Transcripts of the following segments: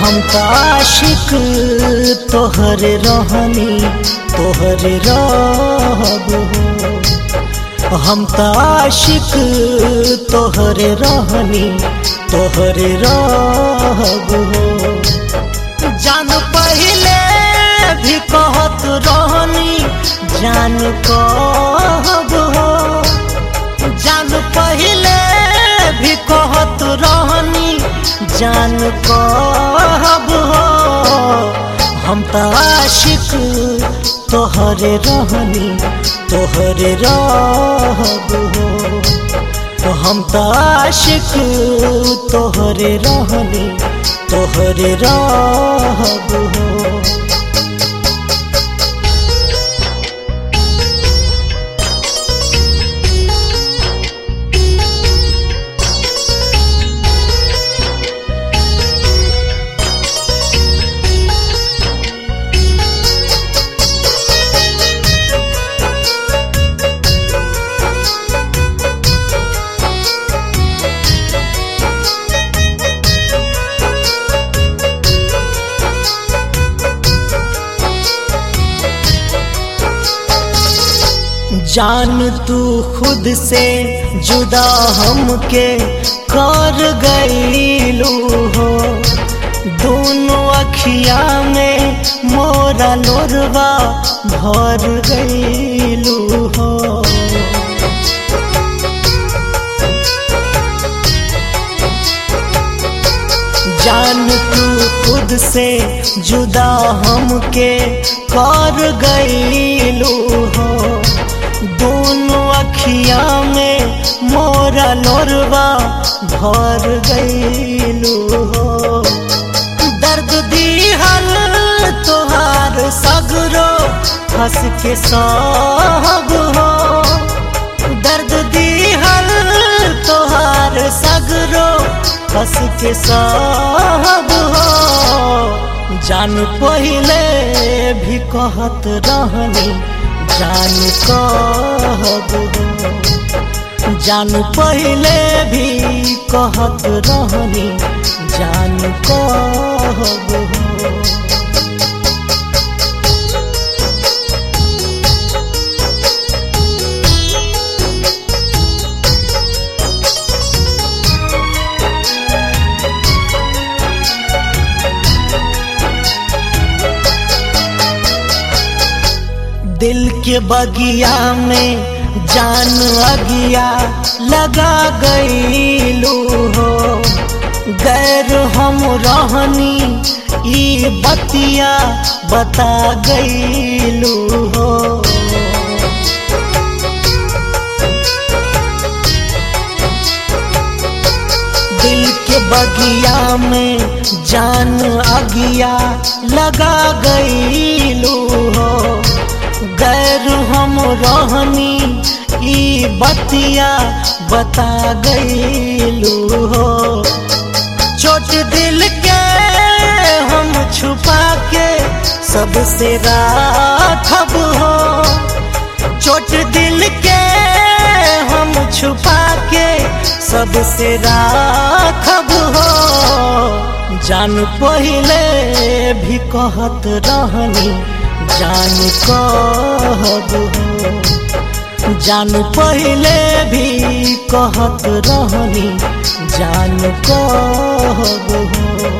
हम त आशिक तोहरे रहनी तोहरे रहब हो। हम त आशिक तोहरे रहनी तोहरे रहब हो। जान पहिले भी कहत रहनी जान कहब हो। जान पहिले भी कहत रहनी जान कहब हो। हम त आशिक तोहरे रहनी तोहरे रहब हो। हम त आशिक तोहरे रहनी तोहरे रहब हो। जान तू खुद से जुदा हमके कर गईलू हो। दोनों अखिया में मोरा लोरवा भर गईलू हो। जान तू खुद से जुदा हमके कर गईलू हो। दोनों अखिया में मोरा लोरवा भर गईलू हो। दर्द दिहल तोहार सगरो हंस के सहब हो। दर्द दिहल तोहार सगरो हंस के सहब हो। जान पहिले भी कहत रहनी जान कहब हो। जान पहिले भी कहत रहनी जान कहब हो। दिल के बगिया में जान अगिया लगा गईलू हो। गैर हम रहनी ई बतिया बता गईलू हो। दिल के बगिया में जान अगिया लगा गईलू हो। गैर हम रहनी ई बतिया बता गईलू हो। चोट दिल के हम छुपा के सबसे राखब हो। चोट दिल के हम छुपा के सबसे राखब हो। जान पहिले भी कहत रहनी जान कहब हो। जान पहिले भी कहत रहनी जान कहब हो।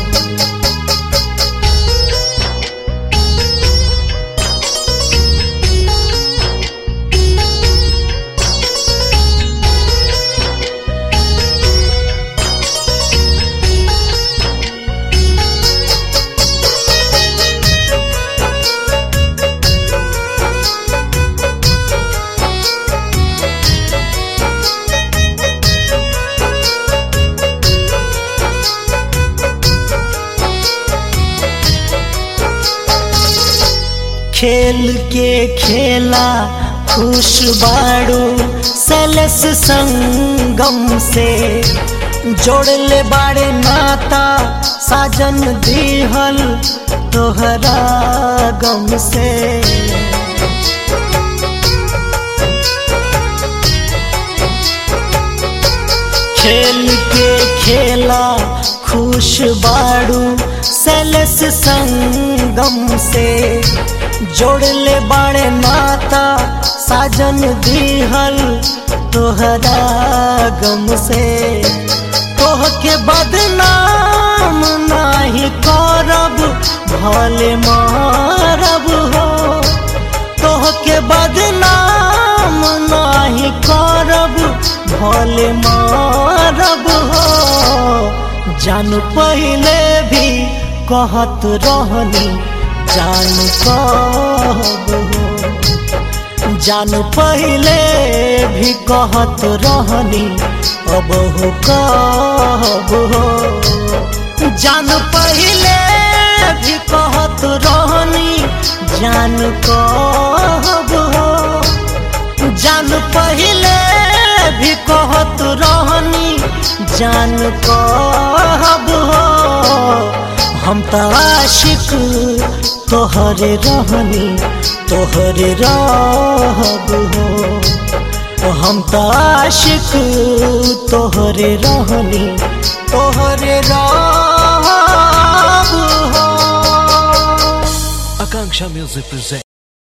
खेल के खेला खुश बाड़ू सलस संगम से। जोड़ले बाड़े नाता साजन दिहल तोहरा गम से। खेल के खेला खुश बाड़ू सेलेस संगम से जोड़ ले बाड़े नाता साजन दिहल तोहरा गम से। तोह के बदनाम नाही करब भले मारब हो, तोह के बदनाम नाही करब भले मारब हो। जान पहले भी कहत रहनी जान कब हो, जान पहले भी कहत रहनी अब हो कब हो। जान पहले भी कहत रहनी जान कब हो, जान पहले भी कहत रहनी जान कब हो। हम त आशिक तोहरे रहनी तोहरे रहब हो। हम त आशिक तोहरे रहनी तोहरे रहब हो। Akanksha Music presents